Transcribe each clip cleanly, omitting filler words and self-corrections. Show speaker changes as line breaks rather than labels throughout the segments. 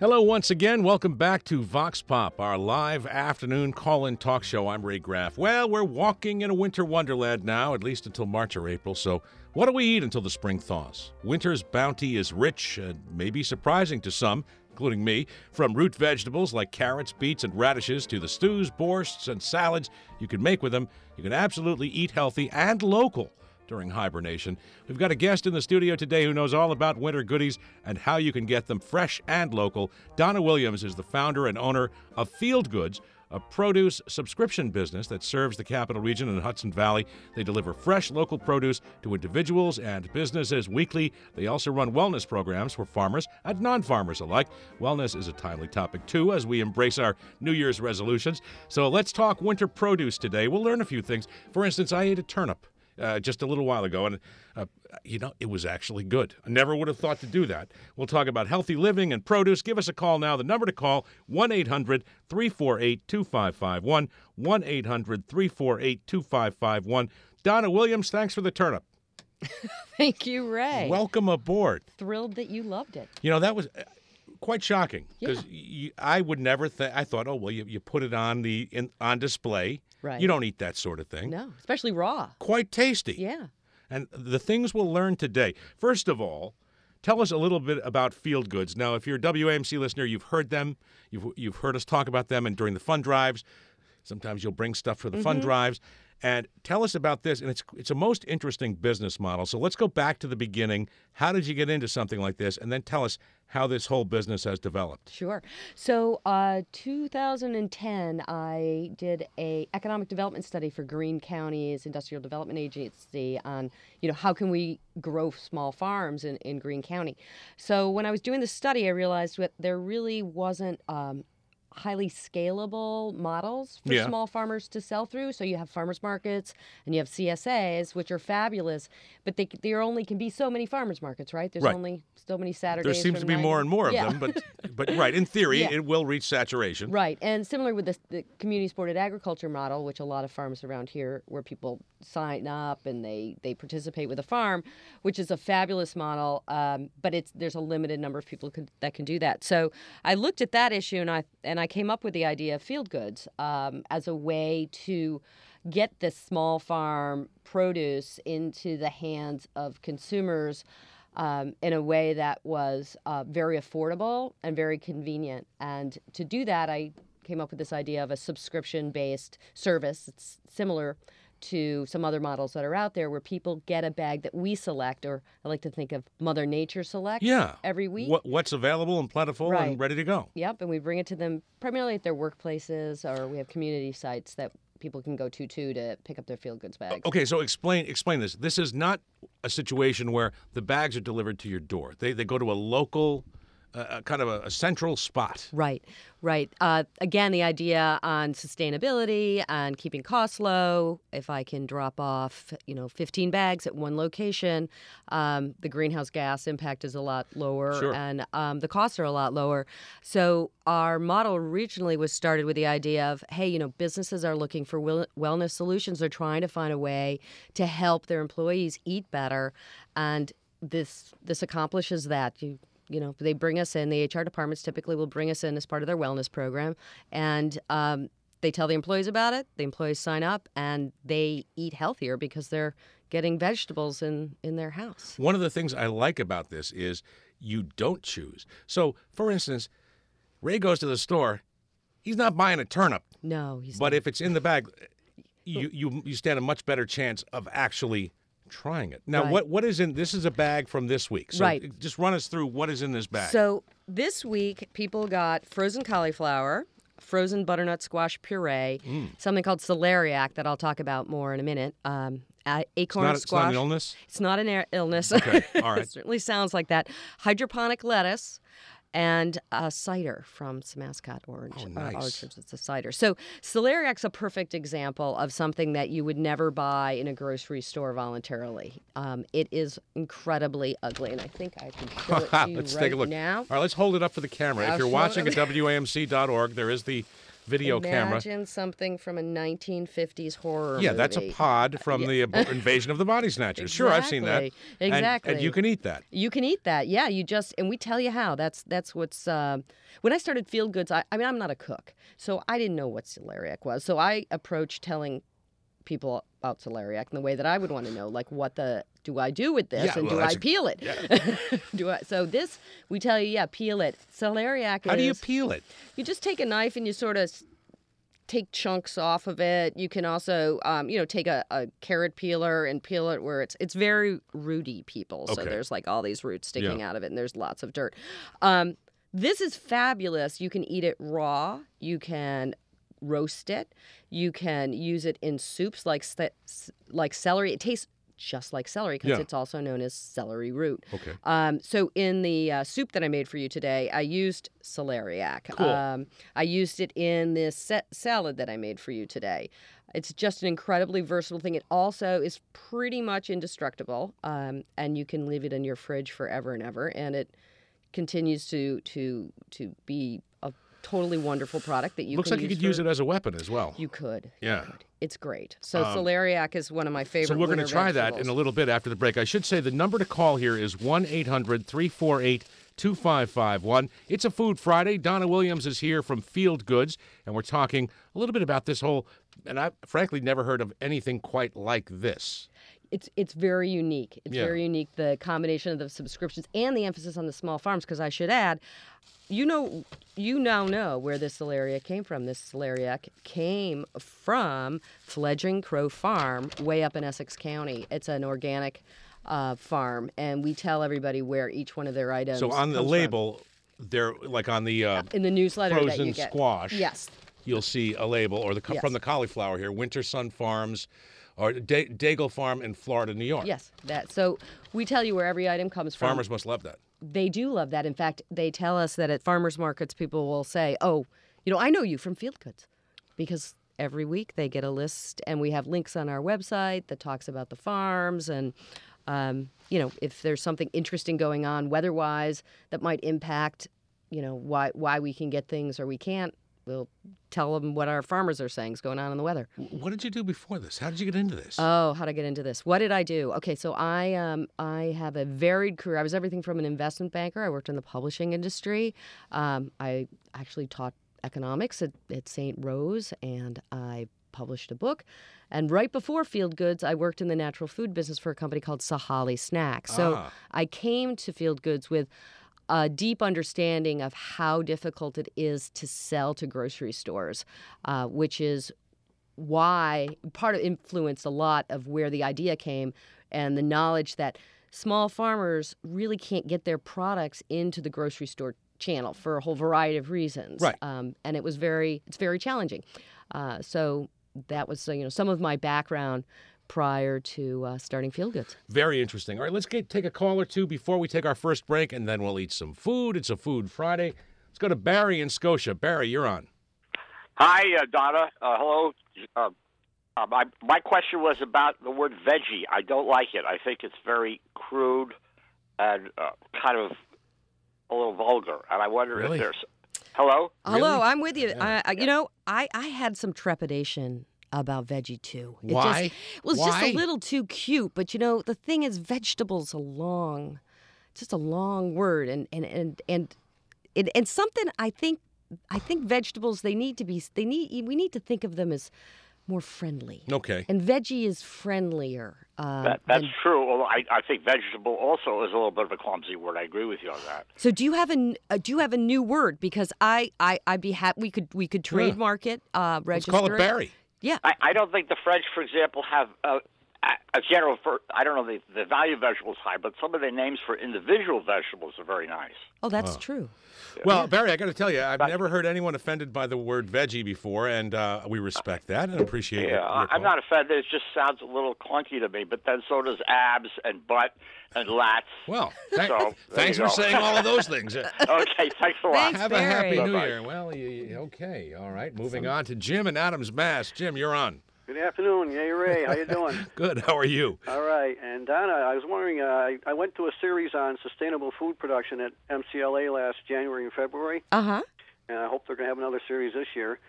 Hello once again. Welcome back to Vox Pop, our live afternoon call-in talk show. I'm Ray Graff. Well, we're walking in a winter wonderland now, at least until March or April. So what do we eat until the spring thaws? Winter's bounty is rich and maybe surprising to some, including me. From root vegetables like carrots, beets, and radishes to the stews, borschts, and salads you can make with them, you can absolutely eat healthy and local during hibernation. We've got a guest in the studio today who knows all about winter goodies and how you can get them fresh and local. Donna Williams is the founder and owner of Field Goods, a produce subscription business that serves the Capital Region and Hudson Valley. They deliver fresh local produce to individuals and businesses weekly. They also run wellness programs for farmers and non-farmers alike. Wellness is a timely topic, too, as we embrace our New Year's resolutions. So let's talk winter produce today. We'll learn a few things. For instance, I ate a turnip just a little while ago, and it was actually good. I never would have thought to do that. We'll talk about healthy living and produce. Give us a call now. The number to call, 1-800-348-2551, 1-800-348-2551. Donna Williams, thanks for the turnip.
Thank you, Ray.
Welcome aboard.
Thrilled that you loved it.
You know, that was quite shocking, because
Yeah.
I would never think. I thought, oh, well, you put it on on display.
Right.
You don't eat that sort of thing.
No, especially raw.
Quite tasty.
Yeah.
And the things we'll learn today. First of all, tell us a little bit about Field Goods. Now, if you're a WAMC listener, you've heard them. You've heard us talk about them, and during the fund drives, sometimes you'll bring stuff for the fund drives. And tell us about this. And it's a most interesting business model. So let's go back to the beginning. How did you get into something like this? And then tell us how this whole business has developed.
Sure. So 2010, I did a economic development study for Greene County's Industrial Development Agency on, how can we grow small farms in Greene County. So when I was doing the study, I realized that there really wasn't highly scalable models for small farmers to sell through. So you have farmers markets and you have CSAs, which are fabulous, but there only can be so many farmers markets, right? There's only so many Saturdays.
There seems to be more and more of them, but right, in theory, it will reach saturation.
Right, and similar with the community-supported agriculture model, which a lot of farms around here, where people sign up and they participate with a farm, which is a fabulous model, but there's a limited number of people that can do that. So I looked at that issue and I came up with the idea of Field Goods as a way to get this small farm produce into the hands of consumers in a way that was very affordable and very convenient. And to do that, I came up with this idea of a subscription-based service. It's similar to some other models that are out there where people get a bag that we select, or I like to think of Mother Nature selects every week.
What's available and plentiful and ready to go.
Yep, and we bring it to them primarily at their workplaces, or we have community sites that people can go to pick up their Field Goods bags.
Okay, so explain this. This is not a situation where the bags are delivered to your door. They go to a local, kind of a central spot.
Right. Again, the idea on sustainability and keeping costs low. If I can drop off, 15 bags at one location, the greenhouse gas impact is a lot lower, and the costs are a lot lower. So our model originally was started with the idea of, hey, businesses are looking for wellness solutions. They're trying to find a way to help their employees eat better, and this accomplishes that. They bring us in. The HR departments typically will bring us in as part of their wellness program, and they tell the employees about it. The employees sign up, and they eat healthier because they're getting vegetables in their house.
One of the things I like about this is you don't choose. So, for instance, Ray goes to the store. He's not buying a turnip.
No, he's
not. But if it's in the bag,
you
stand a much better chance of actually trying it. Now, what is in this? Is a bag from this week. So just run us through what is in this bag.
So this week, people got frozen cauliflower, frozen butternut squash puree, something called celeriac that I'll talk about more in a minute. Acorn squash.
It's not an illness?
It's not an illness.
Okay, all right.
It certainly sounds like that. Hydroponic lettuce. And cider from Samascot Orange.
Oh, nice.
It's a cider. So celeriac's a perfect example of something that you would never buy in a grocery store voluntarily. It is incredibly ugly, and I think I can show it to you
Let's take a look
now.
All right, let's hold it up for the camera. If you're watching at WAMC.org, there is the video camera.
Imagine something from a 1950s horror
Yeah,
movie.
that's a pod from the Invasion of the Body Snatchers. Sure, I've seen that.
Exactly.
And you can eat that.
You can eat that. Yeah, and we tell you how. That's what's. When I started Field Goods, I mean, I'm not a cook, so I didn't know what celeriac was. So I approached telling people about celeriac in the way that I would want to know, like, what do I do with this, and do I peel it?
Yeah.
So this, we tell you, peel it. Celeriac.
How do you peel it?
You just take a knife and you sort of take chunks off of it. You can also, take a carrot peeler and peel it where it's very rooty, people. So there's like all these roots sticking out of it, and there's lots of dirt. This is fabulous. You can eat it raw. You can roast it. You can use it in soups like celery. It tastes just like celery because it's also known as celery root.
Okay.
So in the soup that I made for you today, I used celeriac.
Cool.
I used it in this salad that I made for you today. It's just an incredibly versatile thing. It also is pretty much indestructible, and you can leave it in your fridge forever and ever, and it continues to be a totally wonderful product that you
Looks
can
like you could use it as a weapon as well.
You could.
Yeah.
You could. It's great. So celeriac is one of my favorite.
So we're going to try
vegetables.
that in a little bit after the break. I should say the number to call here is 1-800-348-2551. It's a Food Friday. Donna Williams is here from Field Goods, and we're talking a little bit about this whole, and I've frankly never heard of anything quite like this.
It's very unique. It's very unique, the combination of the subscriptions and the emphasis on the small farms, because I should add, you now know where this celeriac came from. This celeriac came from Fledgling Crow Farm way up in Essex County. It's an organic farm, and we tell everybody where each one of their items
So on the
comes
label, they're like on the
in the newsletter that
frozen
you get.
squash.
Yes.
You'll see a label, or from the cauliflower here, Winter Sun Farms, or Daigle Farm in Florida, New York.
Yes, that. So we tell you where every item comes from.
Farmers must love that.
They do love that. In fact, they tell us that at farmers markets, people will say, "Oh, I know you from Field Goods," because every week they get a list, and we have links on our website that talks about the farms, and if there's something interesting going on weather-wise that might impact, why we can get things or we can't. We'll tell them what our farmers are saying is going on in the weather.
What did you do before this? How did you get into this?
Oh, how to get into this? What did I do? Okay, so I have a varied career. I was everything from an investment banker. I worked in the publishing industry. I actually taught economics at St. Rose, and I published a book. And right before Field Goods, I worked in the natural food business for a company called Sahali Snacks. So I came to Field Goods with a deep understanding of how difficult it is to sell to grocery stores, which is why part of influenced a lot of where the idea came, and the knowledge that small farmers really can't get their products into the grocery store channel for a whole variety of reasons.
Right.
And it's very challenging. So that was some of my background prior to starting Field Goods.
Very interesting. All right, let's take a call or two before we take our first break, and then we'll eat some food. It's a Food Friday. Let's go to Barry in Scotia. Barry, you're on.
Hi, Donna. Hello. My question was about the word veggie. I don't like it. I think it's very crude and kind of a little vulgar. And I wonder
Really?
if there's... Hello?
Hello, I'm with you.
Yeah.
I had some trepidation about veggie too.
Why?
It was just
Why?
a little too cute. But the thing is, vegetables just a long word, and something I think vegetables we need to think of them as more friendly.
Okay.
And veggie is friendlier.
That's true. Although I think vegetable also is a little bit of a clumsy word. I agree with you on that.
So do you have a new word? Because I'd be happy we could trademark it, register.
Let's call it Barry.
Yeah.
I don't think the French, for example, have a general. I don't know the value of vegetables high, but some of their names for individual vegetables are very nice.
Oh, that's true.
Well, Barry, I got to tell you, I've never heard anyone offended by the word veggie before, and we respect that and appreciate it.
I'm not offended. It just sounds a little clunky to me, but then so does abs and butt and lats.
Well,
So,
thanks
there
for
you go.
saying all of those things.
Okay, thanks a lot.
Thanks,
Have a happy
Barry.
New
Bye-bye.
Year. Well, okay, all right. Moving on to Jim in Adams, Mass. Jim, you're on.
Good afternoon. Hey, Ray. How you doing?
Good. How are you?
All right. And Donna, I was wondering, I went to a series on sustainable food production at MCLA last January and February,
Uh-huh.
and I hope they're going to have another series this year.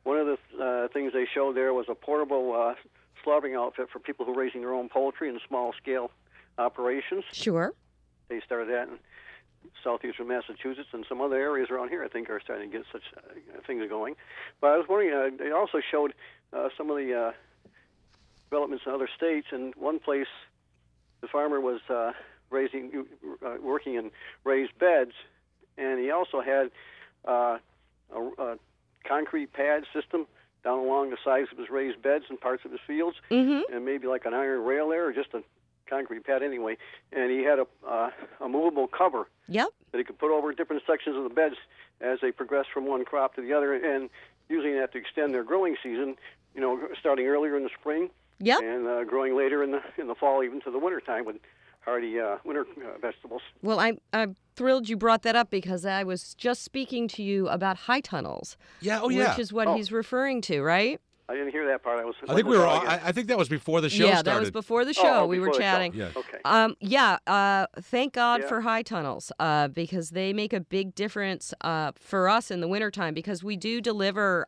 one of the things they showed there was a portable slaughtering outfit for people who are raising their own poultry in small-scale operations.
Sure.
They started that in southeastern Massachusetts, and some other areas around here, I think, are starting to get such things going. But I was wondering, they also showed some of the developments in other states. In one place, the farmer was working in raised beds, and he also had a concrete pad system down along the sides of his raised beds and parts of his fields, and maybe like an iron rail there, or just a concrete pad anyway. And he had a movable cover that he could put over different sections of the beds as they progressed from one crop to the other, and using that to extend their growing season, starting earlier in the spring and growing later in the fall, even to the winter time with hardy winter vegetables.
Well, I'm thrilled you brought that up because I was just speaking to you about high tunnels.
Yeah,
which is what he's referring to, right?
I didn't hear that part.
I think that was before the show started.
Yeah, that was before the show. We were chatting.
Yes.
Okay.
Thank God for high tunnels because they make a big difference for us in the wintertime because we do deliver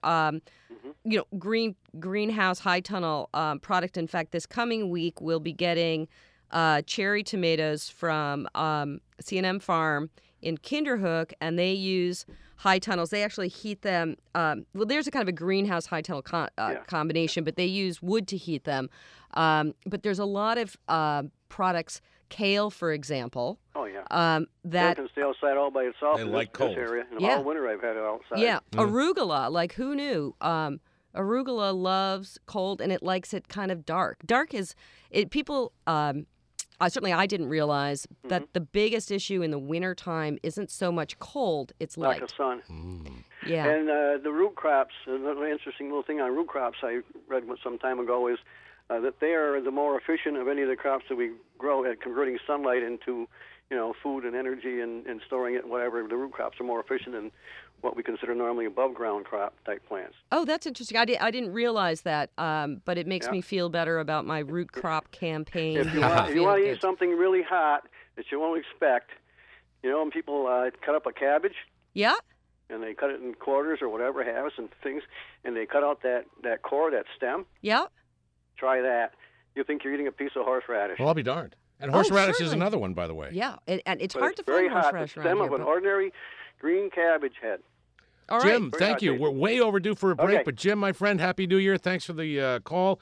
greenhouse high tunnel product. In fact, this coming week we'll be getting cherry tomatoes from C&M Farm in Kinderhook, and they use high tunnels. They actually heat them. There's a kind of a greenhouse high tunnel combination, but they use wood to heat them. But there's a lot of products, kale, for example.
Oh, yeah.
That
can stay outside all by itself in
like
this area. In all winter, I've had it outside.
Yeah, arugula, like who knew? Arugula loves cold, and it likes it kind of dark. Dark is, people... certainly I didn't realize that the biggest issue in the wintertime isn't so much cold, it's light.
Lack of sun.
Yeah.
And the root crops, another interesting little thing on root crops I read some time ago is that they are the more efficient of any of the crops that we grow at converting sunlight into, food and energy and storing it and whatever. The root crops are more efficient than what we consider normally above-ground crop type plants.
Oh, that's interesting. I didn't realize that, but it makes me feel better about my root crop campaign.
If you want to eat something really hot that you won't expect, and people cut up a cabbage.
Yeah.
And they cut it in quarters or whatever, halves and things, and they cut out that core, that stem.
Yeah.
Try that. You'll think you're eating a piece of horseradish.
Well, I'll be darned. And horseradish is another one, by the way.
Yeah, and it's
but
hard
it's
to find horseradish
the
around
stem
here.
of an ordinary green cabbage head.
All right.
Jim, thank you. We're way overdue for a break, but Jim, my friend, Happy New Year. Thanks for the call.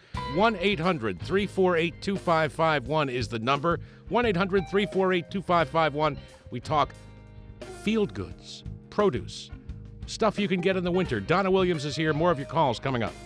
1-800-348-2551 is the number. 1-800-348-2551. We talk field goods, produce, stuff you can get in the winter. Donna Williams is here. More of your calls coming up.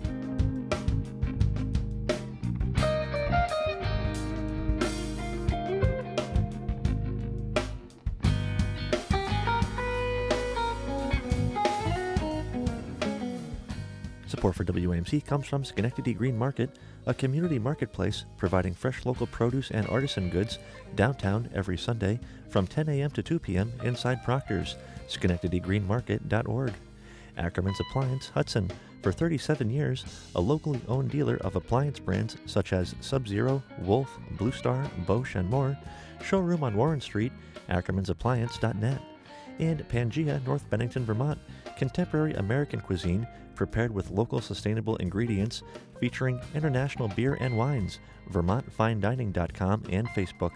Support for WAMC comes from Schenectady Green Market, a community marketplace providing fresh local produce and artisan goods downtown every Sunday from 10 a.m. to 2 p.m. inside Proctor's, SchenectadyGreenMarket.org. Ackerman's Appliance Hudson, for 37 years, a locally owned dealer of appliance brands such as Sub-Zero, Wolf, Blue Star, Bosch, and more. Showroom on Warren Street, Ackerman'sAppliance.net. And Pangea, North Bennington, Vermont, contemporary American cuisine prepared with local sustainable ingredients, featuring international beer and wines. VermontFineDining.com and Facebook.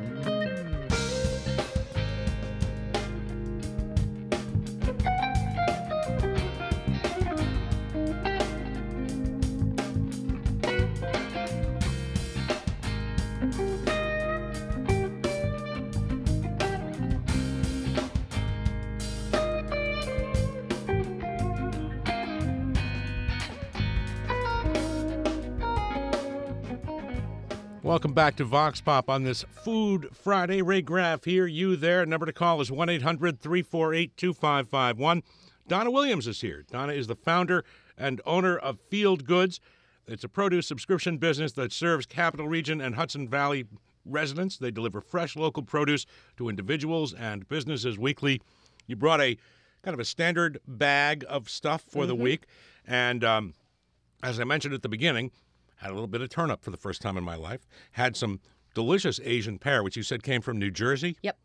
Welcome back to Vox Pop on this Food Friday. Ray Graff here, you there. Number to call is 1-800-348-2551. Donna Williams is here. Donna is the founder and owner of Field Goods. It's a produce subscription business that serves Capital Region and Hudson Valley residents. They deliver fresh local produce to individuals and businesses weekly. You brought a kind of a standard bag of stuff for the week. And as I mentioned at the beginning, had a little bit of turnip for the first time in my life. Had some delicious Asian pear, which you said came from New Jersey.
Yep.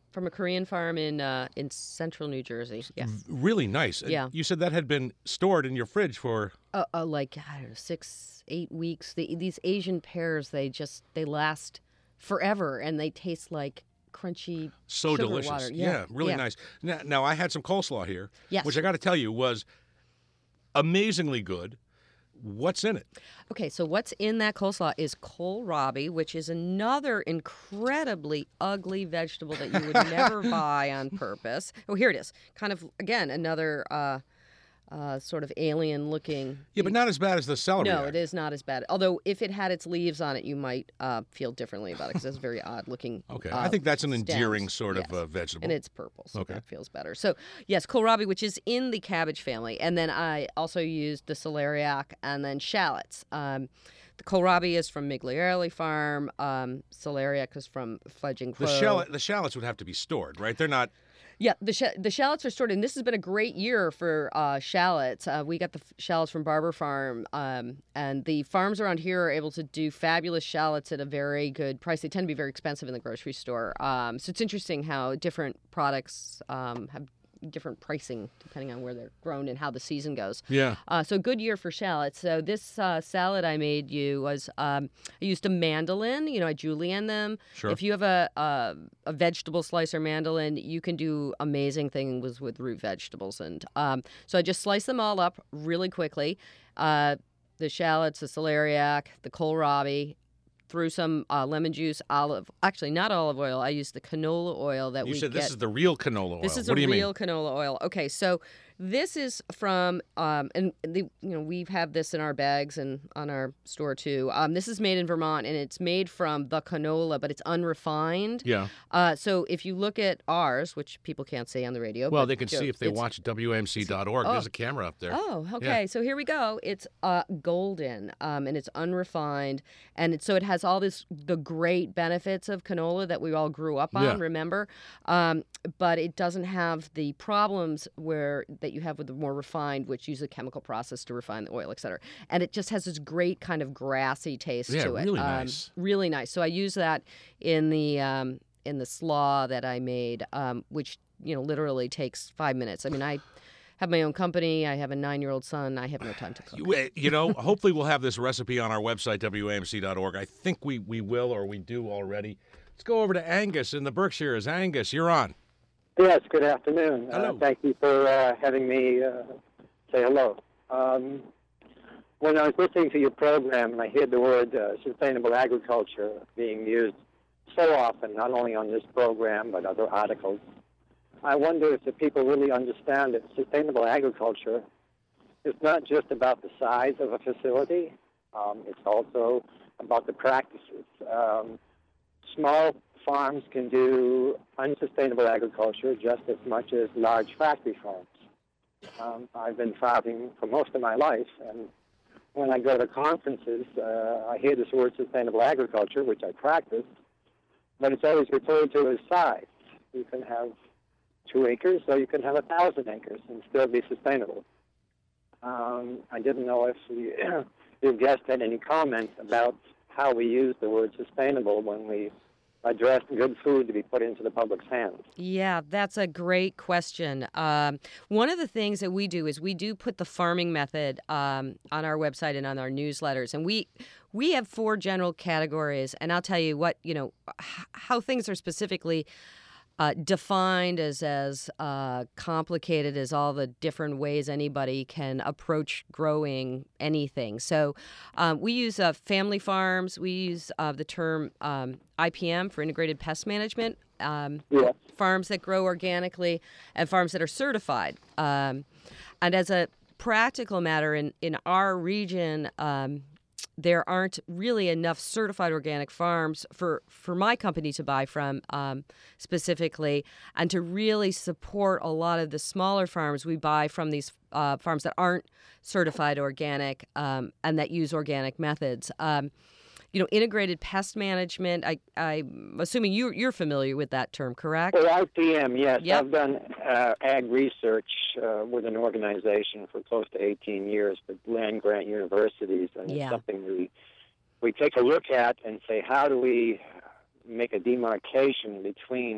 from a Korean farm in central New Jersey. Yes.
Really nice.
Yeah.
You said that had been stored in your fridge for...
Like, I don't know, 6-8 weeks. These Asian pears, they last forever, and they taste like crunchy
so
sugar
delicious.
water.
Yeah, really nice. Now, I had some coleslaw here,
Yes.
which I got to tell you was amazingly good. What's in it?
Okay, so what's in that coleslaw is kohlrabi, which is another incredibly ugly vegetable that you would never buy on purpose. Oh, here it is. Kind of, again, another sort of alien-looking.
Yeah, but not as bad as the celery.
No, it is not as bad. Although, if it had its leaves on it, you might feel differently about it because it's very odd-looking.
Okay, I think that's an
stems.
endearing sort
Yes.
of vegetable.
And it's purple, so
Okay.
that feels better. So, yes, kohlrabi, which is in the cabbage family. And then I also used the celeriac and then shallots. The kohlrabi is from Migliarelli Farm. Celeriac is from Fledging Crow.
The shallots would have to be stored, right? They're not...
Yeah, the shallots are stored, and this has been a great year for shallots. We got the shallots from Barber Farm, and the farms around here are able to do fabulous shallots at a very good price. They tend to be very expensive in the grocery store. So it's interesting how different products have different pricing depending on where they're grown and how the season goes.
Yeah.
So good year for shallots. So this salad I made you was I used a mandolin. I julienne them.
Sure.
If you have a vegetable slicer mandolin, you can do amazing things with root vegetables. And so I just sliced them all up really quickly. The shallots, the celeriac, the kohlrabi. Threw some lemon juice, actually not olive oil. I used the canola oil that
You
we
said
get.
this is the real canola oil.
This is
What
a
do you
real
mean?
canola oil. Okay, so this is from, we have this in our bags and on our store too. This is made in Vermont, and it's made from the canola, but it's unrefined.
Yeah.
So if you look at ours, which people can't see on the radio.
Well,
but
they can see if they
it's-
watch WMC.org. There's a camera up there.
Oh, okay.
Yeah.
So here we go. It's golden, and it's unrefined, and so it has all the great benefits of canola that we all grew up on.
Yeah.
Remember, but it doesn't have the problems that you have with the more refined, which use a chemical process to refine the oil, et cetera. And it just has this great kind of grassy taste
Yeah,
to it.
really nice.
Really nice. So I use that in the slaw that I made, which literally takes 5 minutes. I mean, I have my own company. I have a 9-year-old son. I have no time to cook.
Hopefully we'll have this recipe on our website, WAMC.org. I think we will, or we do already. Let's go over to Angus in the Berkshires. Angus, you're on.
Yes, good afternoon.
Hello.
Thank you for having me say hello. When I was listening to your program and I heard the word sustainable agriculture being used so often, not only on this program but other articles, I wonder if the people really understand that sustainable agriculture is not just about the size of a facility. It's also about the practices. Small farms can do unsustainable agriculture just as much as large factory farms. I've been farming for most of my life, and when I go to conferences, I hear this word sustainable agriculture, which I practice, but it's always referred to as size. You can have 2 acres, or you can have 1,000 acres and still be sustainable. I didn't know if your guest had any comments about how we use the word sustainable when we address good food to be put into the public's hands.
Yeah, that's a great question. One of the things that we do is we do put the farming method on our website and on our newsletters, and we have 4 general categories. And I'll tell you what, how things are specifically defined as complicated as all the different ways anybody can approach growing anything. So we use family farms. We use the term IPM for integrated pest management. Farms that grow organically and farms that are certified. And as a practical matter, in our region, there aren't really enough certified organic farms for my company to buy from specifically, and to really support a lot of the smaller farms. We buy from these farms that aren't certified organic and that use organic methods. Integrated pest management, I'm assuming you're familiar with that term, correct?
Well, IPM, yes.
Yep.
I've done ag research with an organization for close to 18 years with land-grant universities, and
Yeah.
it's something we take a look at and say, how do we make a demarcation between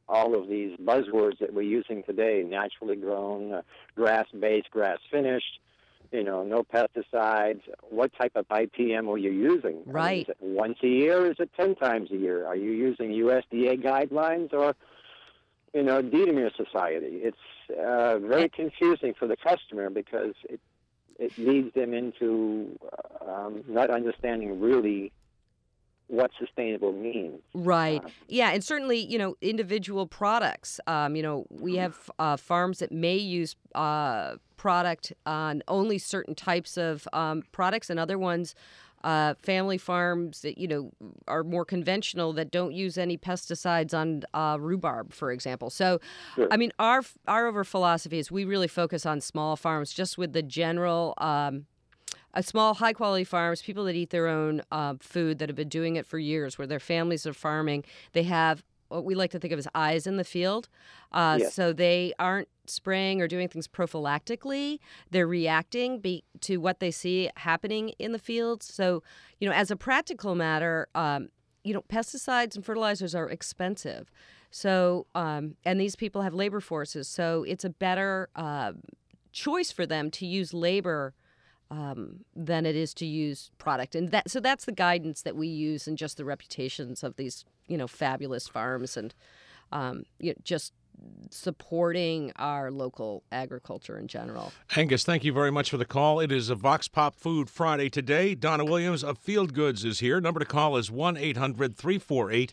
all of these buzzwords that we're using today, naturally grown, grass-based, grass-finished, no pesticides. What type of IPM are you using?
Right.
I mean, is it once a year? Is it 10 times a year? Are you using USDA guidelines or, Dedemer Society? It's very confusing for the customer because it leads them into not understanding really what sustainable means.
Right. Yeah, and certainly, individual products. We have farms that may use product on only certain types of products, and other ones, family farms that, are more conventional that don't use any pesticides on rhubarb, for example. So,
Sure.
I mean, our philosophy is we really focus on small farms, just with the general small, high-quality farms, people that eat their own food, that have been doing it for years, where their families are farming. They have what we like to think of as eyes in the field.
Yes.
So they aren't spraying or doing things prophylactically. They're reacting to what they see happening in the fields. So, as a practical matter, pesticides and fertilizers are expensive. So, and these people have labor forces. So it's a better choice for them to use labor than it is to use product. And that's the guidance that we use, and just the reputations of these, fabulous farms, and just supporting our local agriculture in general.
Angus, thank you very much for the call. It is a Vox Pop Food Friday today. Donna Williams of Field Goods is here. Number to call is 1-800-348-2551,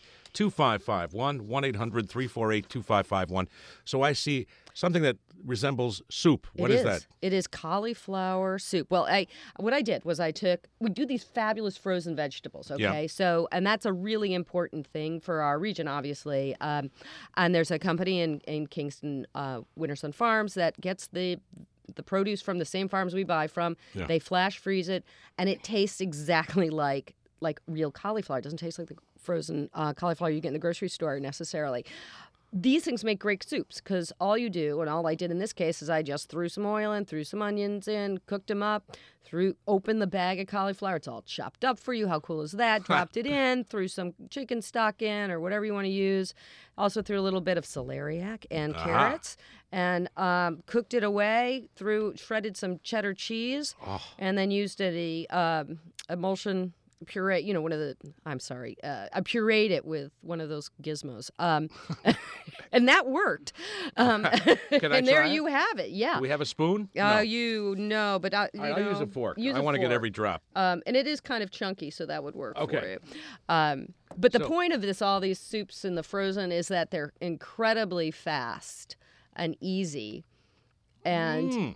1-800-348-2551. So I see something that resembles soup. What is that?
It is cauliflower soup. Well, what I did was we do these fabulous frozen vegetables, okay?
Yeah.
So, and that's a really important thing for our region, obviously. And there's a company in Kingston, Wintersun Farms, that gets the produce from the same farms we buy from.
Yeah.
They flash freeze it, and it tastes exactly like real cauliflower. It doesn't taste like the frozen cauliflower you get in the grocery store necessarily. These things make great soups because all you do, and all I did in this case, is I just threw some oil in, threw some onions in, cooked them up, opened the bag of cauliflower. It's all chopped up for you. How cool is that? Dropped it in, threw some chicken stock in, or whatever you want to use. Also threw a little bit of celeriac and carrots, and cooked it away. Shredded some cheddar cheese, and then used a emulsion puree, I pureed it with one of those gizmos. And that worked.
Can I
and there
try it?
you have it. Yeah.
Do we have a spoon?
But I'll
use a fork. I want to get every drop.
And it is kind of chunky, so that would work for
Okay.
you. But the point of all these soups in the frozen, is that they're incredibly fast and easy. And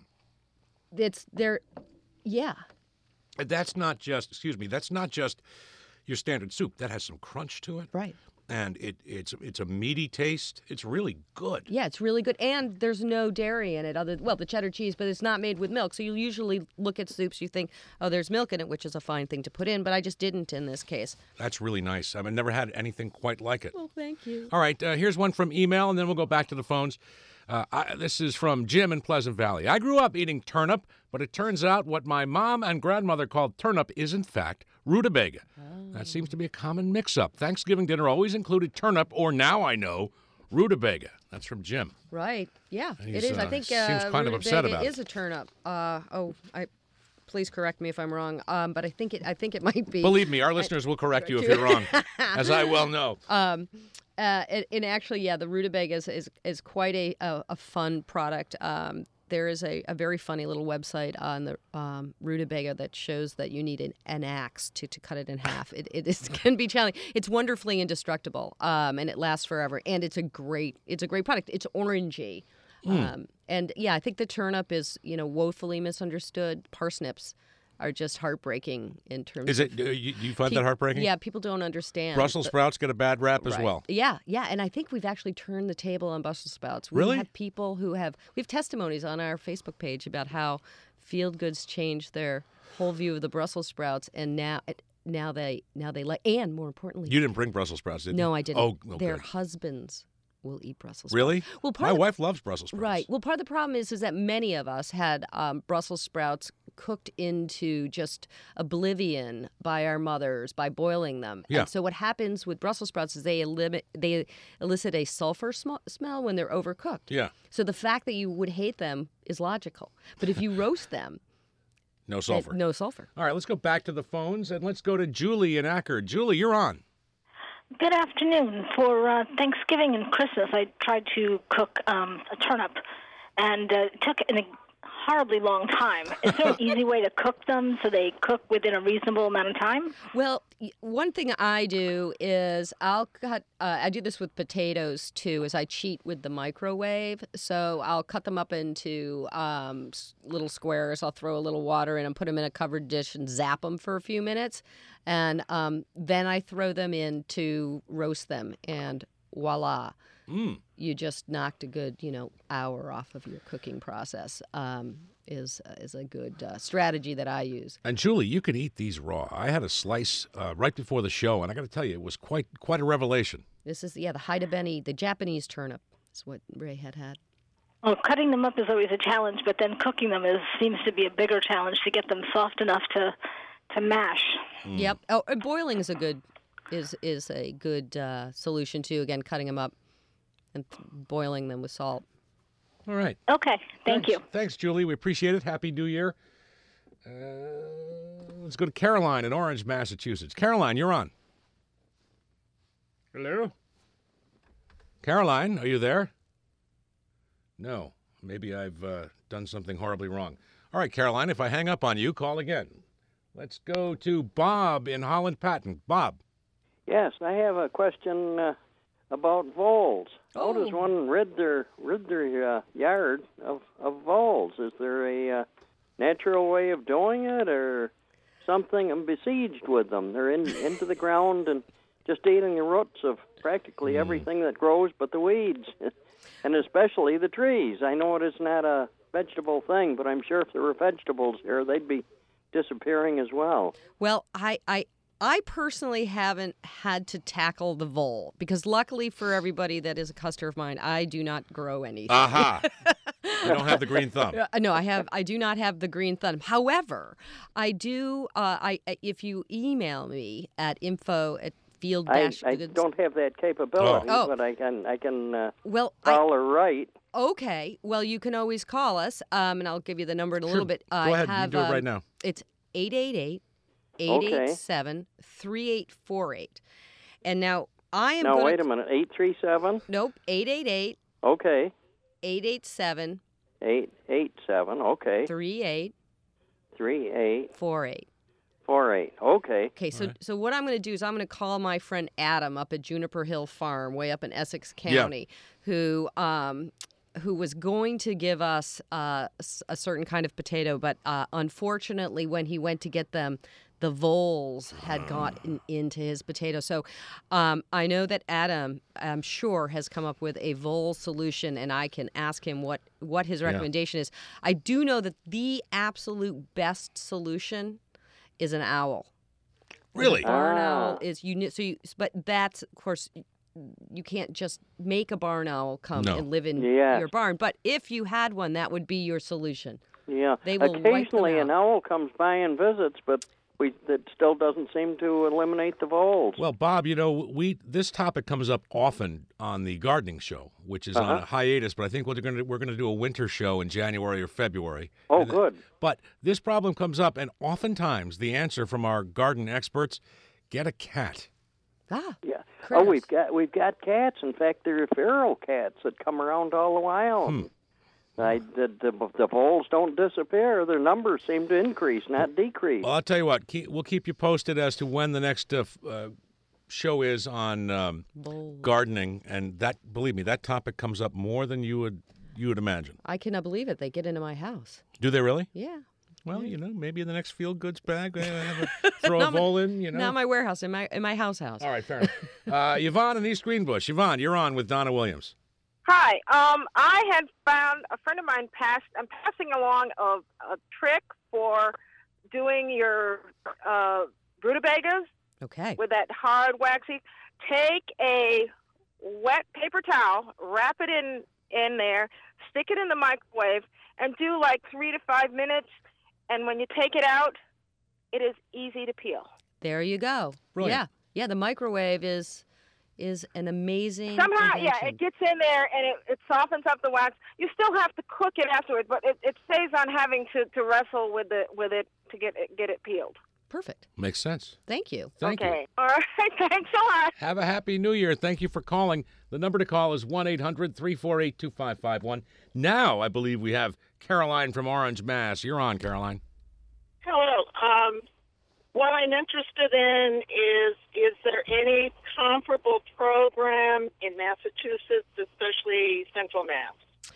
yeah.
That's not just your standard soup. That has some crunch to it.
Right.
And it's a meaty taste. It's really good.
Yeah, it's really good. And there's no dairy in it, the cheddar cheese, but it's not made with milk. So you usually look at soups, you think, oh, there's milk in it, which is a fine thing to put in, but I just didn't in this case.
That's really nice. I've never had anything quite like it.
Well, thank you.
All right, here's one from email, and then we'll go back to the phones. This is from Jim in Pleasant Valley. I grew up eating turnip, but it turns out what my mom and grandmother called turnip is, in fact, rutabaga. That seems to be a common mix-up. Thanksgiving dinner always included turnip, or now I know, rutabaga. That's from Jim.
Right. Yeah,
He's,
it is. I think
seems kind of upset about it.
Is a turnip. Please correct me if I'm wrong. But I think it might be.
Believe me, our listeners will correct you if you're wrong, as I well know.
And actually, yeah, the rutabaga is quite a fun product. There is a very funny little website on the rutabaga that shows that you need an axe to cut it in half. It can be challenging. It's wonderfully indestructible, and it lasts forever. And it's a great product. It's orangey. And yeah, I think the turnip is woefully misunderstood. Parsnips are just heartbreaking in terms
Is it? Do you find that heartbreaking?
Yeah, people don't understand.
Brussels sprouts get a bad rap as well.
Yeah, and I think we've actually turned the table on Brussels sprouts.
Really?
We have people we have testimonies on our Facebook page about how Field Goods changed their whole view of the Brussels sprouts, and now they like, and more importantly,
You didn't bring Brussels sprouts, did you?
no, I didn't.
Oh,
Their
good.
husbands will eat Brussels sprouts.
Really?
Well,
My wife loves Brussels sprouts.
Right. Well, part of the problem is that many of us had Brussels sprouts cooked into just oblivion by our mothers by boiling them.
Yeah.
And so what happens with Brussels sprouts is they elicit a sulfur smell when they're overcooked.
Yeah.
So the fact that you would hate them is logical. But if you roast them,
No sulfur.
no sulfur.
All right, let's go back to the phones, and let's go to Julie in Acker. Julie, you're on.
Good afternoon. For Thanksgiving and Christmas, I tried to cook a turnip, and it took a horribly long time. Is there an easy way to cook them so they cook within a reasonable amount of time?
Well, one thing I do is I'll cut, I do this with potatoes too, is I cheat with the microwave. So I'll cut them up into little squares. I'll throw a little water in and put them in a covered dish and zap them for a few minutes. And then I throw them in to roast them, and voila. You just knocked a good, hour off of your cooking process. Is a good strategy that I use.
And Julie, you can eat these raw. I had a slice right before the show, and I got to tell you, it was quite a revelation.
This is the Haida Beni, the Japanese turnip. Is what Ray had.
Well, cutting them up is always a challenge, but then cooking them seems to be a bigger challenge to get them soft enough to mash.
Yep. Oh, and boiling is a good solution too. Again, cutting them up and boiling them with salt.
All right.
Okay. Thank you.
Thanks, Julie. We appreciate it. Happy New Year. Let's go to Caroline in Orange, Massachusetts. Caroline, you're on. Hello? Caroline, are you there? No. Maybe I've done something horribly wrong. All right, Caroline, if I hang up on you, call again. Let's go to Bob in Holland Patton. Bob.
Yes, I have a question about voles. How does one rid their yard of voles? Is there a natural way of doing it, or something? I'm besieged with them. They're into the ground and just eating the roots of practically everything that grows but the weeds, and especially the trees. I know it is not a vegetable thing, but I'm sure if there were vegetables here, they'd be disappearing as well.
Well, I personally haven't had to tackle the vole because luckily for everybody that is a customer of mine, I do not grow anything.
Aha. You don't have the green thumb.
No, I do not have the green thumb. However, I do. If you email me at info@field-
I don't have that capability, but I can call or write.
Okay. Well, you can always call us, and I'll give you the number in a little bit.
Go ahead. You can do it right now.
It's 888-887-3848. And now I am
Now, wait a minute. 837?
Nope. 888.
Okay.
887.
887. Okay.
3848.
48. Okay.
Okay, so what I'm going to do is I'm going to call my friend Adam up at Juniper Hill Farm, way up in Essex County, who was going to give us a certain kind of potato, but unfortunately, when he went to get them, the voles had gotten into his potato. So I know that Adam, I'm sure, has come up with a vole solution, and I can ask him what his recommendation is. I do know that the absolute best solution is an owl.
Really?
A barn owl is but that's, of course, you can't just make a barn owl come and live in your barn. But if you had one, that would be your solution.
Yeah.
They will
Occasionally an owl comes by and visits, but that still doesn't seem to eliminate the voles.
Well, Bob, this topic comes up often on the gardening show, which is on a hiatus. But I think we're going to do a winter show in January or February.
Oh, good.
But this problem comes up, and oftentimes the answer from our garden experts: get a cat.
Yeah.
Critters.
Oh, we've got cats. In fact, there are feral cats that come around all the while. The voles don't disappear. Their numbers seem to increase, not decrease.
Well, I'll tell you what. We'll keep you posted as to when the next show is on gardening, and believe me, that topic comes up more than you would imagine.
I cannot believe it. They get into my house.
Do they really?
Yeah.
Well, maybe in the next Field Goods bag, throw a vole in.
Not my warehouse, in my house.
All right, fair enough. Yvonne in East Greenbush. Yvonne, you're on with Donna Williams.
Hi. I had found a friend of mine I'm passing along a trick for doing your rutabagas.
Okay.
With that hard, waxy. Take a wet paper towel, wrap it in there, stick it in the microwave, and do like 3 to 5 minutes. and when you take it out, it is easy to peel.
There you go.
Brilliant.
Yeah. The microwave is an amazing
Somehow,
invention.
yeah, it gets in there and it softens up the wax. You still have to cook it afterwards, but it saves on having to wrestle with it to get it peeled.
Perfect.
Makes sense.
Thank you.
Thank you.
Okay. All right. Thanks a lot.
Have a happy New Year. Thank you for calling. The number to call is 1-800-348-2551. Now, I believe we have Caroline from Orange, Mass. You're on, Caroline.
Hello. What I'm interested in is there any comparable program in Massachusetts, especially Central Mass?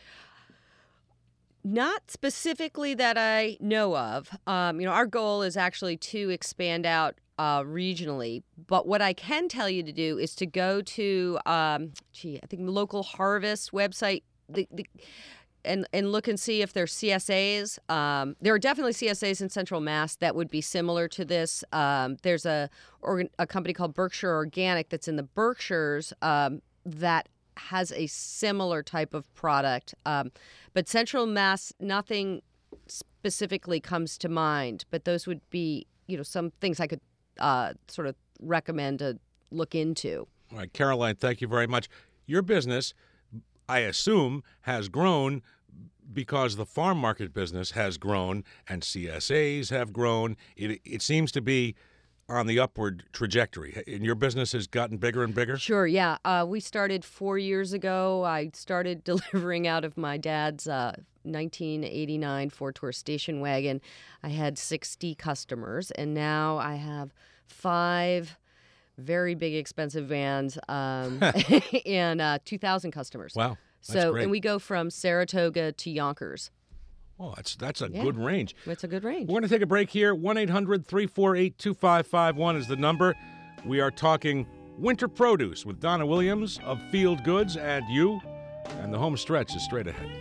Not specifically that I know of. Our goal is actually to expand out regionally. But what I can tell you to do is to go to, I think the local Harvest website, and look and see if there's CSAs. There are definitely CSAs in Central Mass that would be similar to this. There's a company called Berkshire Organic that's in the Berkshires that has a similar type of product. But Central Mass, nothing specifically comes to mind. But those would be, some things I could sort of recommend to look into.
All right, Caroline, thank you very much. Your business, I assume, has grown because the farm market business has grown and CSAs have grown. It seems to be on the upward trajectory. And your business has gotten bigger and bigger?
Sure, yeah. We started 4 years ago. I started delivering out of my dad's 1989 Ford Taurus station wagon. I had 60 customers, and now I have 5 very big, expensive vans and 2,000 customers.
Wow, that's great.
And we go from Saratoga to Yonkers.
Oh, that's a good range.
It's a good range.
We're going to take a break here. 1-800-348-2551 is the number. We are talking winter produce with Donna Williams of Field Goods and you, and the home stretch is straight ahead.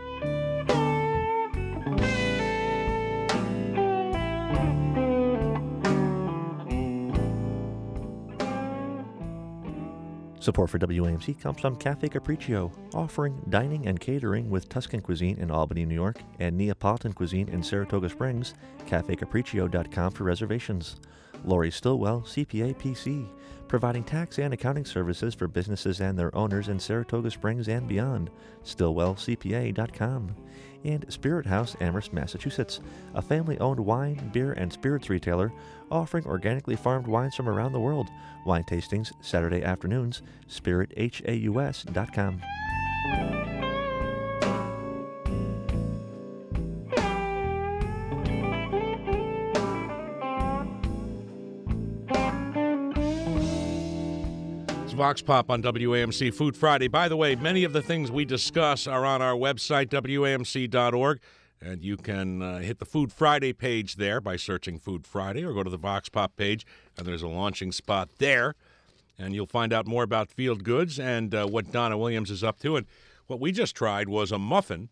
Support for WAMC comes from Cafe Capriccio, offering dining and catering with Tuscan cuisine in Albany, New York, and Neapolitan cuisine in Saratoga Springs. CafeCapriccio.com for reservations. Lori Stillwell, CPA PC, providing tax and accounting services for businesses and their owners in Saratoga Springs and beyond. StillwellCPA.com. And Spirit House, Amherst, Massachusetts, a family-owned wine, beer, and spirits retailer offering organically farmed wines from around the world. Wine tastings Saturday afternoons. SpiritHaus.com.
Vox Pop on WAMC Food Friday. By the way, many of the things we discuss are on our website, WAMC.org, and you can hit the Food Friday page there by searching Food Friday, or go to the Vox Pop page, and there's a launching spot there, and you'll find out more about Field Goods and what Donna Williams is up to. And what we just tried was a muffin,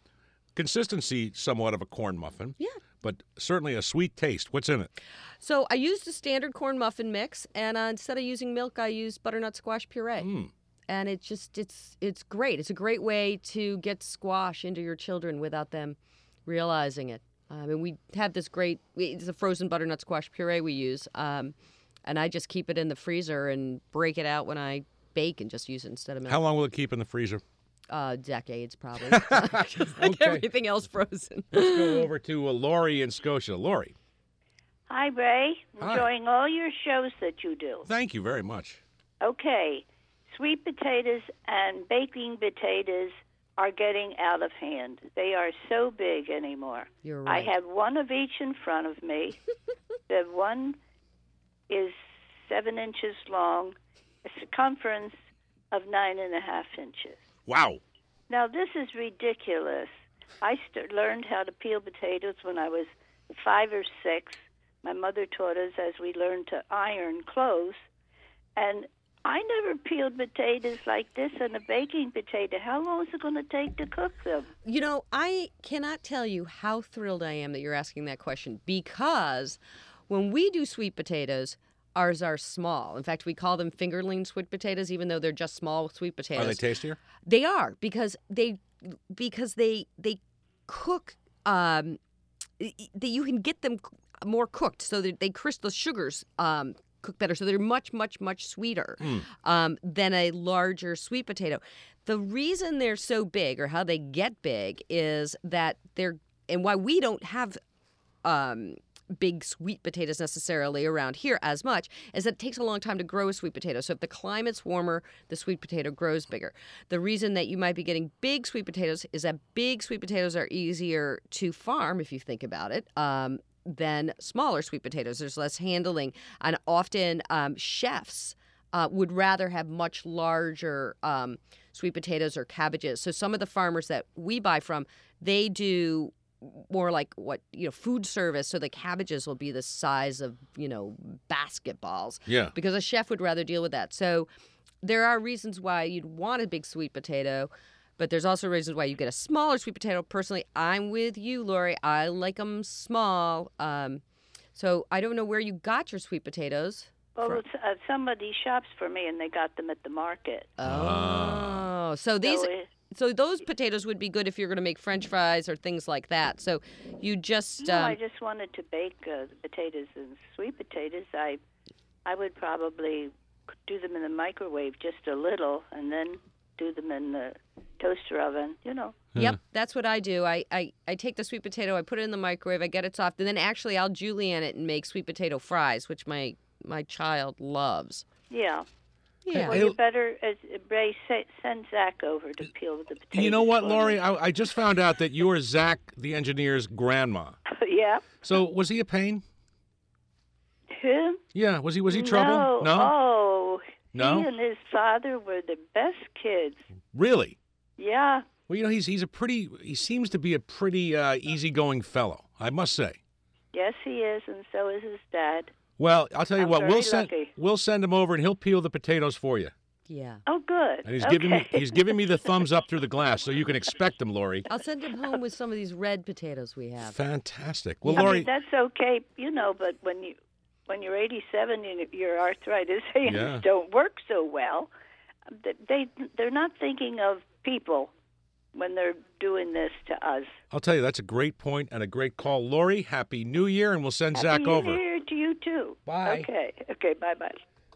consistency somewhat of a corn muffin.
Yeah.
But certainly a sweet taste. What's in it?
So I used a standard corn muffin mix, and instead of using milk, I used butternut squash puree. And it's great. It's a great way to get squash into your children without them realizing it. I mean, we have this it's a frozen butternut squash puree we use, and I just keep it in the freezer and break it out when I bake and just use it instead of milk.
How long will it keep in the freezer?
Decades, probably. Like
Okay.
everything else frozen.
Let's go over to Lori in Scotia. Lori.
Hi, Ray.
Hi.
Enjoying all your shows that you do.
Thank you very much.
Okay. Sweet potatoes and baking potatoes are getting out of hand. They are so big anymore.
You're right.
I have one of each in front of me. The one is 7 inches long, a circumference of 9.5 inches.
Wow.
Now, this is ridiculous. I learned how to peel potatoes when I was 5 or 6. My mother taught us as we learned to iron clothes. And I never peeled potatoes like this in a baking potato. How long is it going to take to cook them?
You know, I cannot tell you how thrilled I am that you're asking that question, because when we do sweet potatoes, ours are small. In fact, we call them fingerling sweet potatoes, even though they're just small sweet potatoes.
Are they tastier?
They are, because they cook that you can get them more cooked so that they the sugars cook better. So they're much, much, much sweeter than a larger sweet potato. The reason they're so big, or how they get big, is that and why we don't have big sweet potatoes necessarily around here as much, is that it takes a long time to grow a sweet potato. So if the climate's warmer, the sweet potato grows bigger. The reason that you might be getting big sweet potatoes is that big sweet potatoes are easier to farm, if you think about it, than smaller sweet potatoes. There's less handling, and often chefs would rather have much larger sweet potatoes or cabbages. So some of the farmers that we buy from, they do more like food service. So the cabbages will be the size of, basketballs.
Yeah.
Because a chef would rather deal with that. So there are reasons why you'd want a big sweet potato, but there's also reasons why you get a smaller sweet potato. Personally, I'm with you, Lori. I like them small. So I don't know where you got your sweet potatoes.
Well, somebody shops for me, and they got them at the market.
Oh. So those potatoes would be good if you're going to make French fries or things like that. So you just...
No, I just wanted to bake the potatoes and sweet potatoes. I would probably do them in the microwave just a little, and then do them in the toaster oven,
Yep, that's what I do. I take the sweet potato, I put it in the microwave, I get it soft, and then actually I'll julienne it and make sweet potato fries, which my child loves.
Yeah.
Yeah.
Well, you better, Ray, send Zach over to peel the potatoes.
You know what,
for
Lori?
me.
I just found out that you were Zach, the engineer's grandma.
Yeah.
So was he a pain?
Him?
Yeah. Was he trouble? No.
Oh.
No?
He and his father were the best kids.
Really?
Yeah.
Well, he seems to be a pretty easygoing fellow, I must say.
Yes, he is, and so is his dad.
Well, I'll tell you what,
lucky.
we'll send him over and he'll peel the potatoes for you.
Yeah.
Oh, good.
And he's giving me the thumbs up through the glass, so you can expect him, Lori.
I'll send him home with some of these red potatoes we have.
Fantastic. Well, Lori,
that's okay, but when you're 87 and your arthritis hands don't work so well, they're not thinking of people when they're doing this to us.
I'll tell you, that's a great point and a great call. Lori, Happy New Year, and we'll send Zach over.
Happy New Year to you, too.
Bye.
Okay, bye-bye.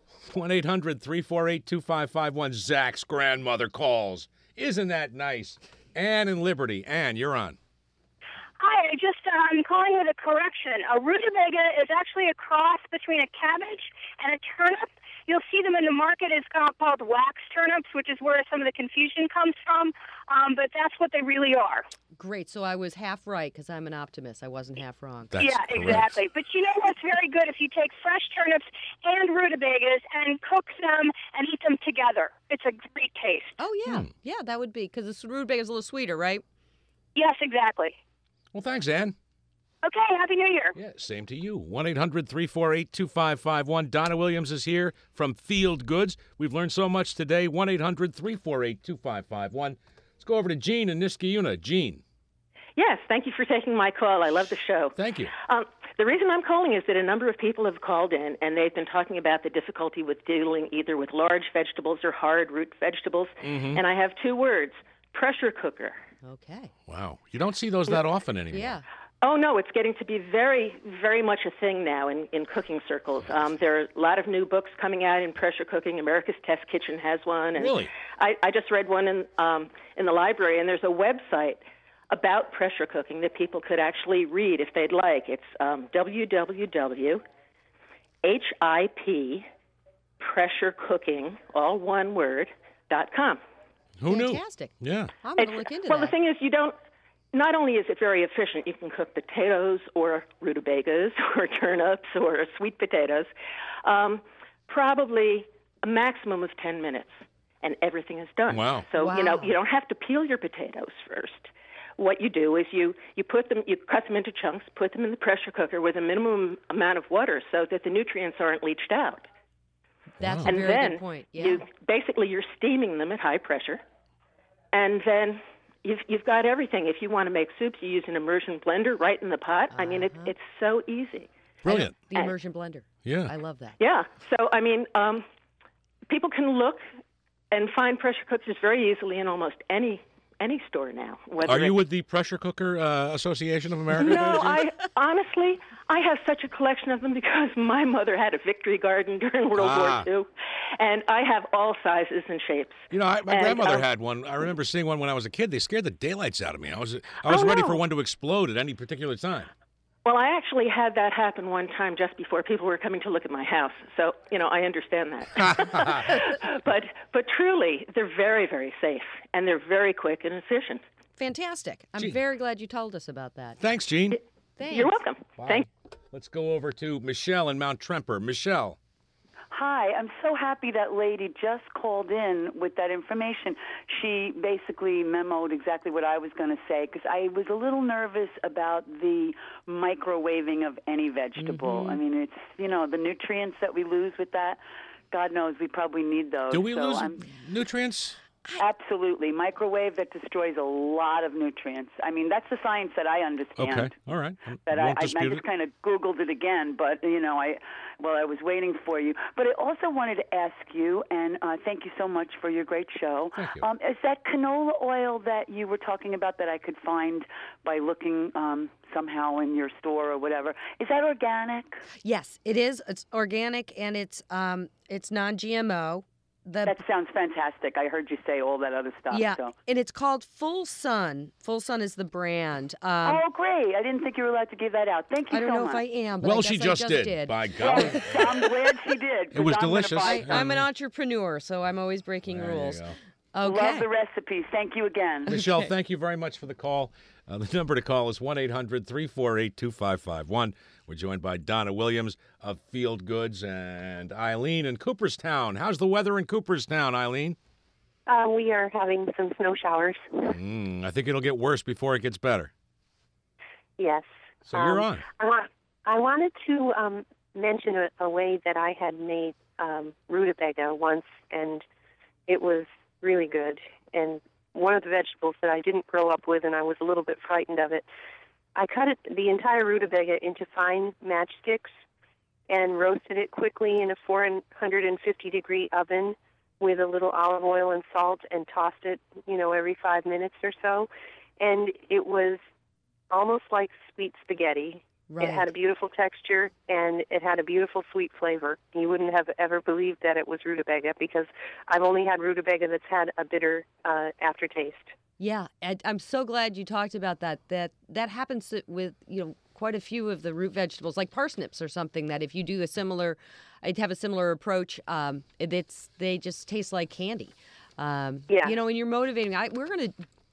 1-800-348-2551. Zach's grandmother calls. Isn't that nice? Ann in Liberty. Ann, you're on.
Hi, I'm calling with a correction. A rutabaga is actually a cross between a cabbage and a turnip. You'll see them in the market. It's called wax turnips, which is where some of the confusion comes from. But that's what they really are.
Great. So I was half right because I'm an optimist. I wasn't half wrong.
Yeah, exactly. But you know what's very good? If you take fresh turnips and rutabagas and cook them and eat them together, it's a great taste.
Oh, yeah. Yeah, that would be, because the rutabaga is a little sweeter, right?
Yes, exactly.
Well, thanks, Ann.
Okay, Happy New Year.
Yeah, same to you. 1-800-348-2551. Donna Williams is here from Field Goods. We've learned so much today. 1-800-348-2551. Let's go over to Jean in Niskayuna. Jean.
Yes, thank you for taking my call. I love the show.
Thank you.
The reason I'm calling is that a number of people have called in, and they've been talking about the difficulty with dealing either with large vegetables or hard root vegetables. And I have two words, pressure cooker.
Okay.
Wow. You don't see those that often anymore.
Yeah.
Oh, no, it's getting to be very, very much a thing now in cooking circles. There are a lot of new books coming out in pressure cooking. America's Test Kitchen has one. And
really?
I just read one in the library, and there's a website about pressure cooking that people could actually read if they'd like. It's www.hippressurecooking, all one word, .com.
Who knew?
Fantastic.
Yeah.
I'm going to look into
that. Well,
that.
the thing is, not only is it very efficient, you can cook potatoes or rutabagas or turnips or sweet potatoes, probably a maximum of 10 minutes, and everything is done.
Wow.
So, you don't have to peel your potatoes first. What you do is you cut them into chunks, put them in the pressure cooker with a minimum amount of water so that the nutrients aren't leached out.
That's
and
a very
then
good point. Yeah.
You're steaming them at high pressure, and then you've got everything. If you want to make soups, you use an immersion blender right in the pot. I mean, it's so easy.
Brilliant.
The immersion blender.
Yeah.
I love that.
Yeah. So, I mean, people can look and find pressure cookers very easily in almost any any store now. Whether
Are you with the Pressure Cooker Association of America?
No, I honestly, I have such a collection of them because my mother had a victory garden during World War II, and I have all sizes and shapes.
You know, my grandmother had one. I remember seeing one when I was a kid. They scared the daylights out of me. I was ready for one to explode at any particular time.
Well, I actually had that happen one time just before people were coming to look at my house. So, I understand that. But truly, they're very, very safe, and they're very quick and efficient.
Fantastic. I'm
Gene.
very glad you told us about that.
Thanks, Gene.
Thanks.
You're welcome.
Bye. Let's go over to Michelle in Mount Tremper. Michelle.
Hi, I'm so happy that lady just called in with that information. She basically memoed exactly what I was going to say because I was a little nervous about the microwaving of any vegetable.
Mm-hmm.
I mean, it's, the nutrients that we lose with that, God knows we probably need those.
Do we lose nutrients?
Absolutely. Microwave that destroys a lot of nutrients. I mean, that's the science that I understand.
Okay, all right.
But I just kind of Googled it again, but, I was waiting for you. But I also wanted to ask you, and thank you so much for your great show.
Thank you.
Is that canola oil that you were talking about that I could find by looking somehow in your store or whatever, is that organic?
Yes, it is. It's organic, and it's non-GMO.
That sounds fantastic. I heard you say all that other stuff.
Yeah,
so.
and it's called Full Sun. Full Sun is the brand.
Oh, great. I didn't think you were allowed to give that out. Thank you so much.
I don't know if I am, but
well,
I guess
she just did. By God.
Well, I'm glad she did.
It was delicious.
I'm an entrepreneur, so I'm always breaking rules. Okay.
Love the recipes. Thank you again.
Michelle, thank you very much for the call. The number to call is 1-800-348-2551. We're joined by Donna Williams of Field Goods and Eileen in Cooperstown. How's the weather in Cooperstown, Eileen?
We are having some snow showers.
I think it'll get worse before it gets better.
Yes.
So you're on.
I wanted to mention a way that I had made rutabaga once, and it was really good. And one of the vegetables that I didn't grow up with, and I was a little bit frightened of it, I cut the entire rutabaga into fine matchsticks and roasted it quickly in a 450-degree oven with a little olive oil and salt and tossed it, every 5 minutes or so. And it was almost like sweet spaghetti. Right. It had a beautiful texture, and it had a beautiful sweet flavor. You wouldn't have ever believed that it was rutabaga because I've only had rutabaga that's had a bitter aftertaste.
Yeah, I'm so glad you talked about that. That happens with quite a few of the root vegetables, like parsnips or something. That if you do I'd have a similar approach. They just taste like candy. And you're motivating. We're gonna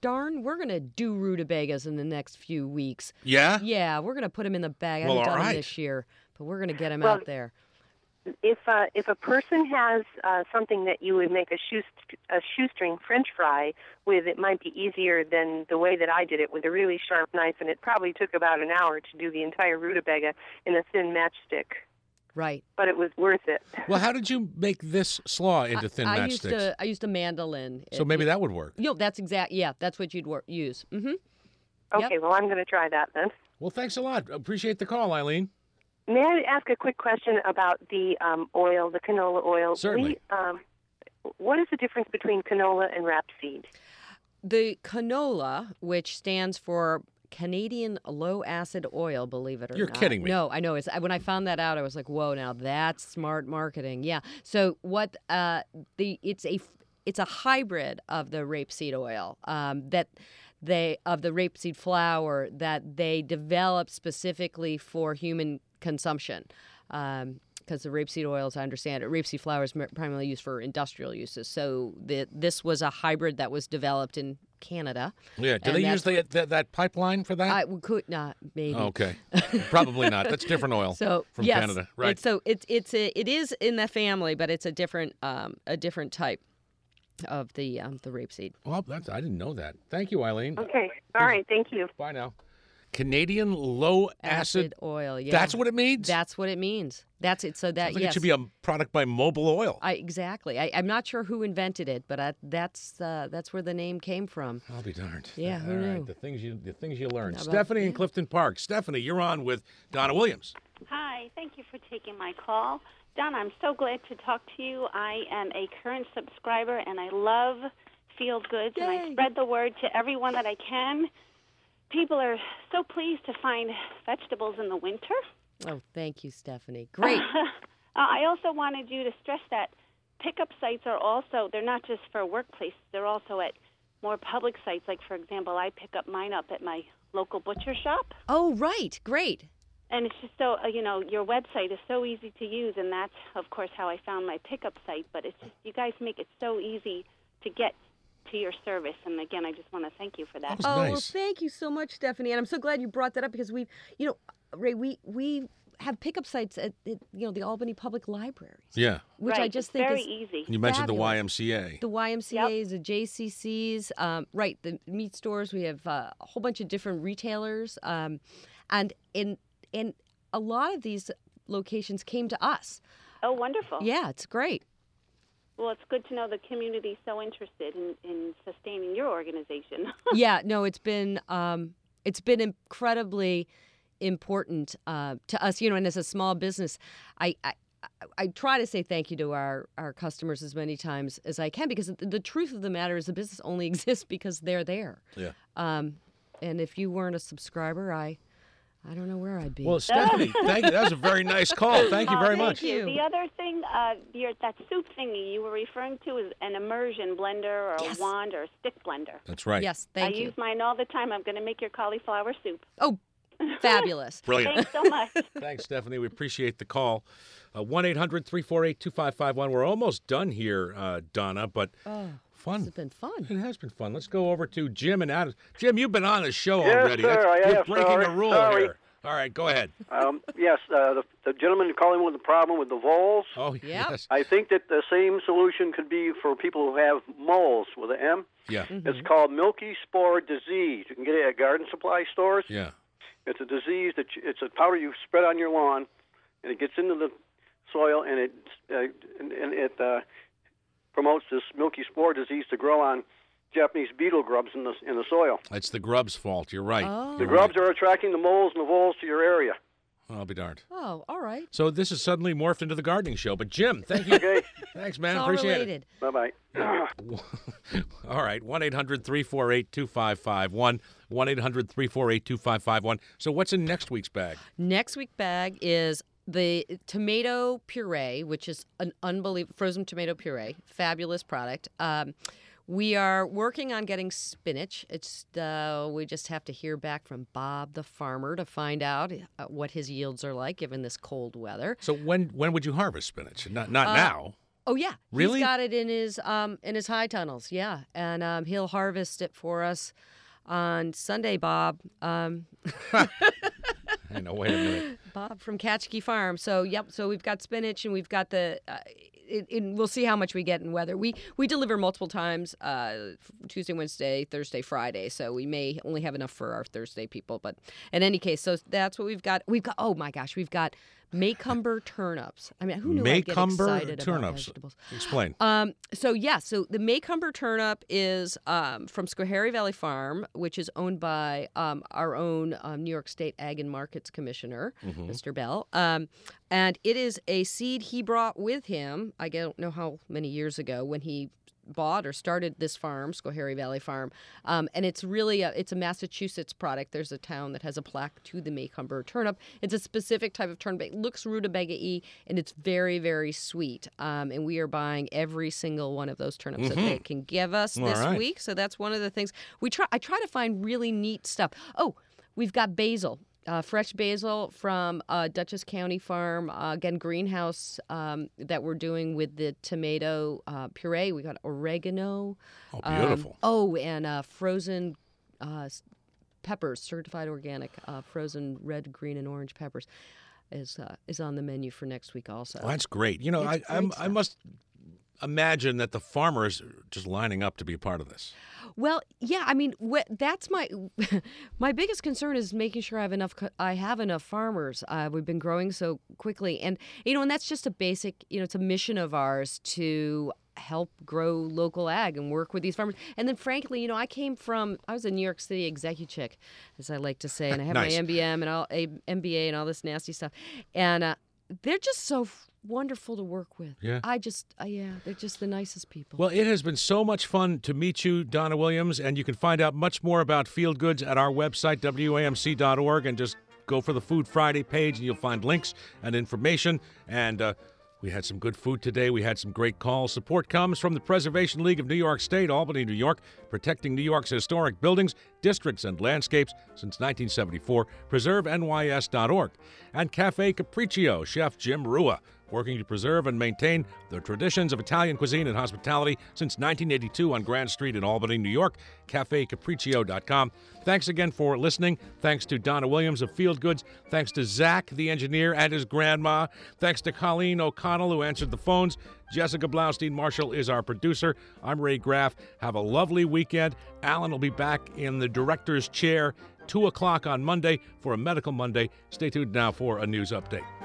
do rutabagas in the next few weeks.
Yeah?
Yeah, we're gonna put them in the bag. I haven't done them this year, but we're gonna get them out there.
If a person has something that you would make a shoestring French fry with, it might be easier than the way that I did it with a really sharp knife, and it probably took about an hour to do the entire rutabaga in a thin matchstick.
Right.
But it was worth it.
Well, how did you make this slaw into thin matchsticks?
I used a mandolin.
So maybe that would work.
That's that's what you'd use. Mm-hmm.
Okay, well, I'm going to try that then.
Well, thanks a lot. Appreciate the call, Eileen.
May I ask a quick question about the oil, the canola oil?
Certainly.
What is the difference between canola and rapeseed?
The canola, which stands for Canadian low acid oil, believe it or not.
You're kidding me.
No, I know. When I found that out, I was like, "Whoa! Now that's smart marketing." Yeah. So what? It's a hybrid of the rapeseed oil of the rapeseed flour that they developed specifically for human consumption. Because the rapeseed oil, as I understand it, rapeseed flour is primarily used for industrial uses. So this was a hybrid that was developed in Canada.
Yeah. Do they use that pipeline for that?
We could not, maybe.
Okay. Probably not. That's different oil from Canada, right?
It is in the family, but it's a different type of the rapeseed.
Well, I didn't know that. Thank you, Eileen.
Okay. All right. Thank you.
Bye now. Canadian low acid
oil. Yeah.
That's what it means?
That's what it means. That's it. So that,
Sounds like it should be a product by Mobil Oil.
Exactly. I'm not sure who invented it, but that's where the name came from.
I'll be darned.
Yeah, who knew?
Right, the things you learn. Stephanie in Clifton Park. Stephanie, you're on with Donna Williams.
Hi. Thank you for taking my call. Donna, I'm so glad to talk to you. I am a current subscriber, and I love field goods, and I
Yay.
spread the word to everyone that I can. People are so pleased to find vegetables in the winter.
Oh, thank you, Stephanie. Great.
I also wanted you to stress that pickup sites are also, they're not just for workplaces, they're also at more public sites. Like, for example, I pick up mine up at my local butcher shop.
Oh, right. Great.
And it's just so, your website is so easy to use, and that's, of course, how I found my pickup site. But it's just, you guys make it so easy to get to your service. And again, I just want to thank you for that.
Oh, well, thank you so much, Stephanie. And I'm so glad you brought that up because we we have pickup sites at the Albany Public Libraries.
Yeah.
Which I just think
very
is
easy.
You mentioned
fabulous.
the YMCA.
The YMCA's, the JCC's, right, the meat stores. We have a whole bunch of different retailers. And in a lot of these locations came to us.
Oh, wonderful.
Yeah, it's great.
Well, it's good to know the community is so interested in sustaining your organization.
Yeah, no, it's been incredibly important to us, and as a small business, I try to say thank you to our customers as many times as I can, because the truth of the matter is the business only exists because they're there.
Yeah.
And if you weren't a subscriber, I don't know where I'd be.
Well, Stephanie, thank you. That was a very nice call. Thank you very much.
Thank you. The other thing, that soup thingy you were referring to is an immersion blender or a wand or a stick blender.
That's right.
Yes, thank you.
I use mine all the time. I'm going to make your cauliflower soup.
Oh, fabulous.
Brilliant.
Thanks so much.
Thanks, Stephanie. We appreciate the call. 1-800-348-2551. We're almost done here, Donna, but fun.
This has been fun.
It has been fun. Let's go over to Jim and Adam. Jim, you've been on the show
Yes,
already.
sir, I
You're
have.
breaking a rule
Sorry.
here. All right, go ahead.
Yes, the gentleman calling with the problem with the voles.
Oh, yes.
I think that the same solution could be for people who have moles with an M.
Yeah.
It's called milky spore disease. You can get it at garden supply stores.
Yeah.
It's a disease it's a powder you spread on your lawn, and it gets into the soil, and it promotes this milky spore disease to grow on Japanese beetle grubs in the soil.
It's the grub's fault. You're right.
Oh.
The grubs are attracting the moles and the voles to your area.
I'll be darned.
Oh, all right.
So this has suddenly morphed into the gardening show. But Jim, thank you.
Okay.
Thanks, man.
It's all
Appreciate
related.
it.
Bye-bye.
All right, 1-800-348-2551, 1-800-348-2551. So what's in next week's bag?
Next week's bag is the tomato puree, which is an unbelievable frozen tomato puree, fabulous product. We are working on getting spinach. It's we just have to hear back from Bob the farmer to find out what his yields are like given this cold weather.
So when would you harvest spinach? Not now.
Oh yeah,
Really?
He's got it in his high tunnels. Yeah, and he'll harvest it for us on Sunday, Bob.
I know. Wait a minute.
Bob from Katchkey Farm. So yep. So we've got spinach and we've got the. We'll see how much we get in weather. We deliver multiple times, Tuesday, Wednesday, Thursday, Friday. So we may only have enough for our Thursday people. But in any case, so that's what we've got. Oh my gosh, we've got Maycomber turnips. I mean, who knew I'd get excited
turnips.
about vegetables?
Explain.
So the Maycomber turnip is from Schoharie Valley Farm, which is owned by our own New York State Ag and Markets Commissioner, Mr. Bell. And it is a seed he brought with him, I don't know how many years ago, when he bought or started this farm, Schoharie Valley Farm. And it's really it's a Massachusetts product. There's a town that has a plaque to the Maycomber turnip. It's a specific type of turnip. It looks rutabaga-y, and it's very, very sweet. And we are buying every single one of those turnips that they can give us this week. So that's one of the things. I try to find really neat stuff. Oh, we've got basil. Fresh basil from Dutchess County Farm, again, greenhouse that we're doing with the tomato puree. We got oregano.
Oh, beautiful.
And frozen peppers, certified organic, frozen red, green, and orange peppers is on the menu for next week also.
Well, that's great. You know, I must imagine that the farmers are just lining up to be a part of this.
Well, yeah, I mean, that's my biggest concern is making sure I have enough farmers. We've been growing so quickly, and and that's just a basic, it's a mission of ours to help grow local ag and work with these farmers. And then, frankly, I was a New York City executive, as I like to say, and I have
Nice.
my MBA and all this nasty stuff, and they're just so wonderful to work with.
Yeah.
They're just the nicest people.
Well, it has been so much fun to meet you, Donna Williams, and you can find out much more about Field Goods at our website, WAMC.org, and just go for the Food Friday page, and you'll find links and information. And we had some good food today. We had some great calls. Support comes from the Preservation League of New York State, Albany, New York, protecting New York's historic buildings, districts, and landscapes since 1974. PreserveNYS.org. And Cafe Capriccio, Chef Jim Rua, working to preserve and maintain the traditions of Italian cuisine and hospitality since 1982 on Grand Street in Albany, New York. CafeCapriccio.com. Thanks again for listening. Thanks to Donna Williams of Field Goods. Thanks to Zach, the engineer, and his grandma. Thanks to Colleen O'Connell, who answered the phones. Jessica Blaustein-Marshall is our producer. I'm Ray Graff. Have a lovely weekend. Alan will be back in the director's chair 2 o'clock on Monday for a Medical Monday. Stay tuned now for a news update.